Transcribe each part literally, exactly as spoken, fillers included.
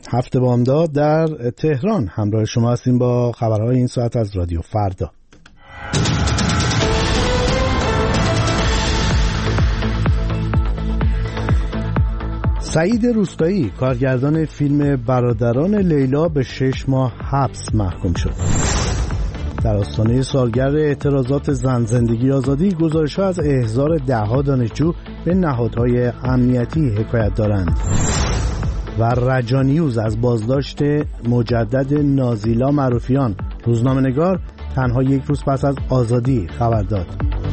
هفته بامداد در تهران همراه شما هستیم با خبرهای این ساعت از رادیو فردا. سعید روستایی کارگردان فیلم برادران لیلا به شش ماه حبس محکوم شد. در آستانه سالگرد اعتراضات زن زندگی آزادی گزارش‌ها از احضار ده‌ها دانشجو به نهادهای امنیتی حکایت دارند. و رجانیوز از بازداشت مجدد نازیلا معروفیان، روزنامه‌نگار تنها یک روز پس از آزادی خبر داد.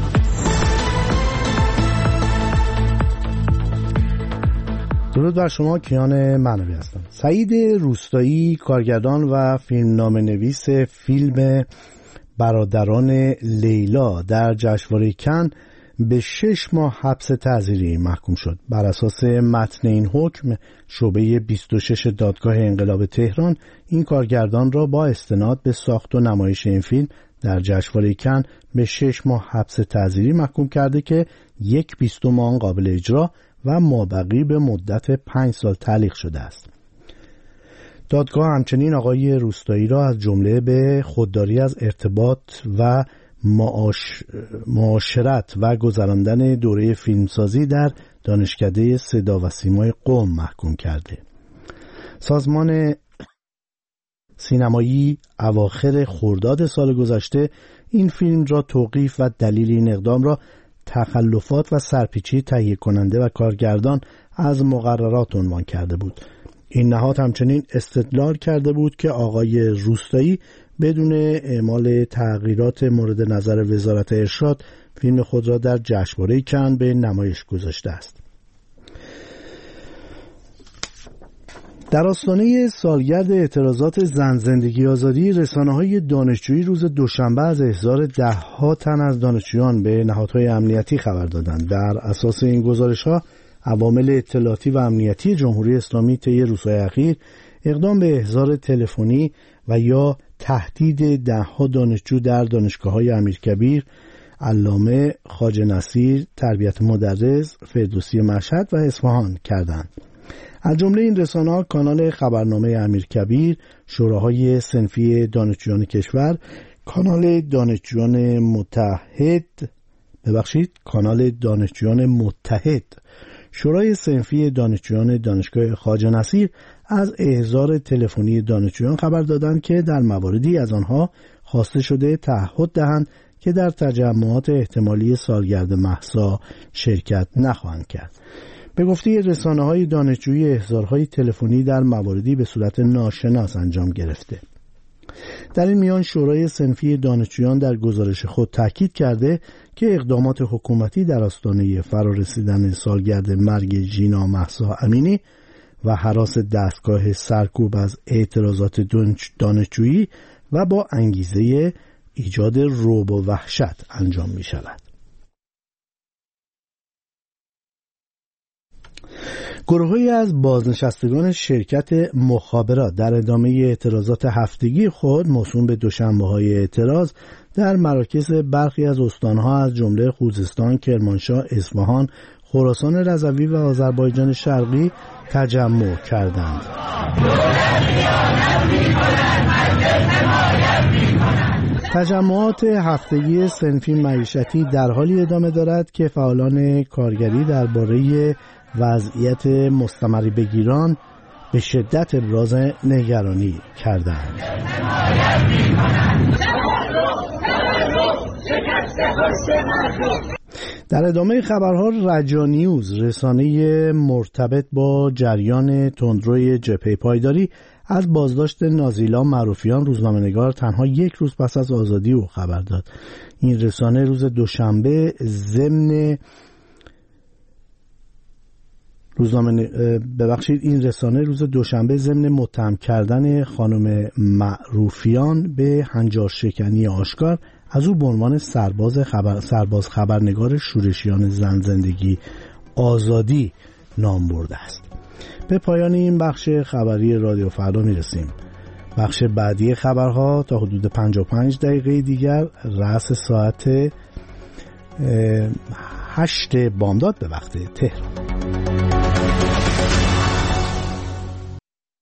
درود بر شما، کیان معنوی هستم. سعید روستایی کارگردان و فیلمنامه نویس فیلم برادران لیلا در جشنواره کن به شش ماه حبس تعزیری محکوم شد. بر اساس متن این حکم، شعبه بیست و شش دادگاه انقلاب تهران این کارگردان را با استناد به ساخت و نمایش این فیلم در جشنواره کن به شش ماه حبس تعزیری محکوم کرده که یک بیستم آن قابل اجرا و مابقی به مدت پنج سال تعلیق شده است. دادگاه همچنین آقای روستایی را از جمله به خودداری از ارتباط و معاش... معاشرت و گذراندن دوره فیلمسازی در دانشکده صدا و سیمای قم محکوم کرده. سازمان سینمایی اواخر خرداد سال گذشته این فیلم را توقیف و دلیل این اقدام را تخلفات و سرپیچی تهیه کننده و کارگردان از مقررات عنوان کرده بود. این نهاد همچنین استدلال کرده بود که آقای روستایی بدون اعمال تغییرات مورد نظر وزارت ارشاد فیلم خود را در جشنواره کن به نمایش گذاشته است. در آستانه سالگرد اعتراضات زن زندگی آزادی، رسانه‌های دانشجویی روز دوشنبه از احضار ده‌ها تن از دانشجویان به نهادهای امنیتی خبر دادند. در اساس این گزارش‌ها، عوامل اطلاعاتی و امنیتی جمهوری اسلامی طی روزهای اخیر اقدام به احضار تلفنی و یا تهدید ده‌ها دانشجو در دانشگاه‌های امیرکبیر، علامه، خواجه نصیر، تربیت مدرس، فردوسی مشهد و اصفهان کردند. از جمله این رسانه‌ها کانال خبرنامه امیرکبیر، شوراهای صنفی دانشجویان کشور، کانال دانشجویان متحد، ببخشید کانال دانشجویان متحد، شورای صنفی دانشجویان دانشگاه خواجه نصیر از احضار تلفنی دانشجویان خبر دادند که در مواردی از آنها خواسته شده تعهد دهند که در تجمعات احتمالی سالگرد مهسا شرکت نخواهند کرد. به گفته رسانه‌های دانشجویی، احضارهای تلفنی در مواردی به صورت ناشناس انجام گرفته. در این میان شورای صنفی دانشجویان در گزارش خود تاکید کرده که اقدامات حکومتی در آستانه فرارسیدن سالگرد مرگ ژینا مهسا امینی و هراس دستگاه سرکوب از اعتراضات دانشجویی و با انگیزه ایجاد رعب و وحشت انجام می شود. گروهی از بازنشستگان شرکت مخابرات در ادامه اعتراضات هفتگی خود موسوم به دوشنبه‌های اعتراض در مراکز برخی از استانها از جمله خوزستان، کرمانشاه، اصفهان، خراسان رضوی و آذربایجان شرقی تجمع کردند. تجمعات هفتگی صنفی معیشتی در حالی ادامه دارد که فعالان کارگری درباره وضعیت مستمری بگیران به شدت ابراز نگرانی کردند. در ادامه خبرها، رجانیوز، رسانه مرتبط با جریان تندروی جبهه پایداری، از بازداشت نازیلا معروفیان، روزنامه‌نگار تنها یک روز پس از آزادی او خبر داد. این رسانه روز دوشنبه ضمن روزنامه ببخشید این رسانه روز دوشنبه ضمن متهم کردن خانم معروفیان به هنجار شکنی آشکار از او به عنوان سرباز خبر سرباز خبرنگار شورشیان زن زندگی آزادی نام برده است. به پایان این بخش خبری رادیو فردا میرسیم. بخش بعدی خبرها تا حدود پنجاه و پنج دقیقه دیگر رأس ساعت هشت بامداد به وقت تهران.